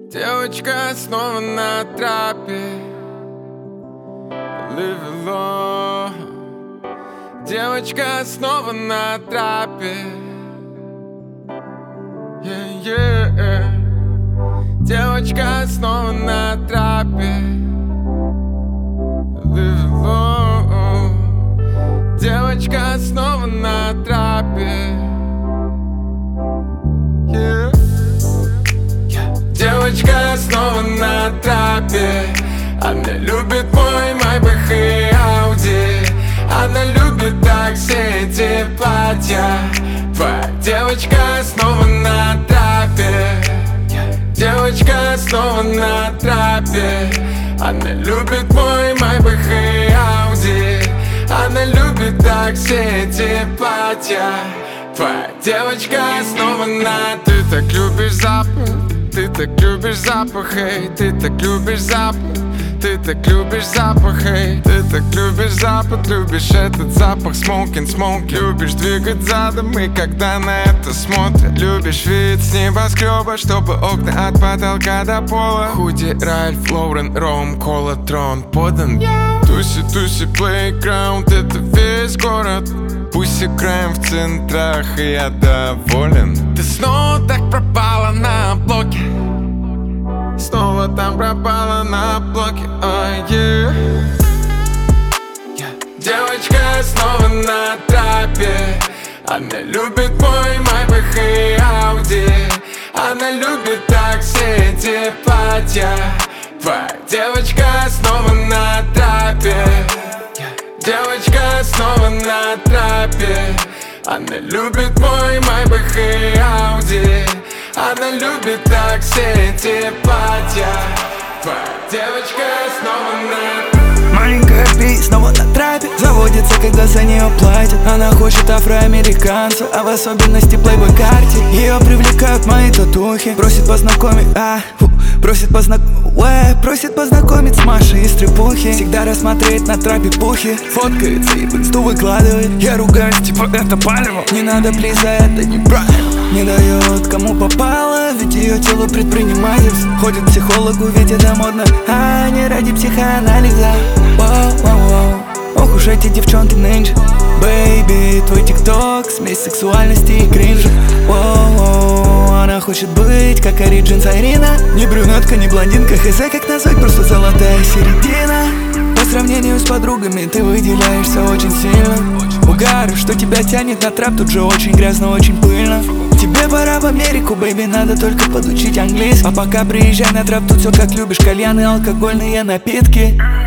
Девочка снова на трапе, live alone. Девочка снова на трапе, yeah. Девочка снова на трапе, live alone. Девочка снова на трапе, yeah. Девочка снова на трапе. Она любит мой Майбах и Ауди. Она любит так все эти платья. Твоя девочка снова на трапе. Девочка снова на трапе. Она любит мой Майбах и Ауди. Она любит так все эти платья. Твоя девочка снова на. Ты так любишь запах, ты так любишь запах, эй. Ты так любишь запах, ты так любишь запах, эй. Ты так любишь запах, любишь этот запах. Smoking, smoke. Любишь двигать задом, и когда на это смотрят. Любишь вид с небоскреба, чтобы окна от потолка до пола. Худи, Ральф, Лоурен, Ром, Кола, Трон подан. Туси, туси, плейграунд, это весь город. Пусть играем в центрах, и я доволен. Ты снова так пропала на блоке, снова там пропала на блоке, yeah. Девочка снова на трапе. Она любит мой Майбах и Ауди. Она любит так все эти платья. Твоя девочка снова на трапе. Девочка снова на трапе. Она любит мой Майбах и Ауди. Она любит так все эти платья. Твоя девочка снова на. Маленькая Би снова на трапе. Заводится, когда за нее платят. Она хочет афроамериканца, а в особенности плейбой карте. Ее привлекают мои татухи. Просит познакомить, просит познакомить с Машей из Трепухи. Всегда рассмотреть на трапе пухи. Фоткается и в инсту выкладывает. Я ругаюсь, типа это палево. Не надо, плиз, за это неправильно. Не дает кому попало, ведь ее тело предпринимательство. Ходит к психологу, ведь это модно, а не ради психоанализа. Воу-воу-воу. Ох уж эти девчонки нынче. Бэйби, твой тикток, смесь сексуальности и кринжа. Воу-воу. Она хочет быть как Ориджин Сайрина. Не брюнетка, не блондинка, хз как назвать, просто золотая середина. По сравнению с подругами ты выделяешься очень сильно. Угар, что тебя тянет на трап, тут же очень грязно, очень пыльно. Тебе пора в Америку, бэйби, надо только подучить английский. А пока приезжай на трап, тут все как любишь, кальяны, алкогольные напитки.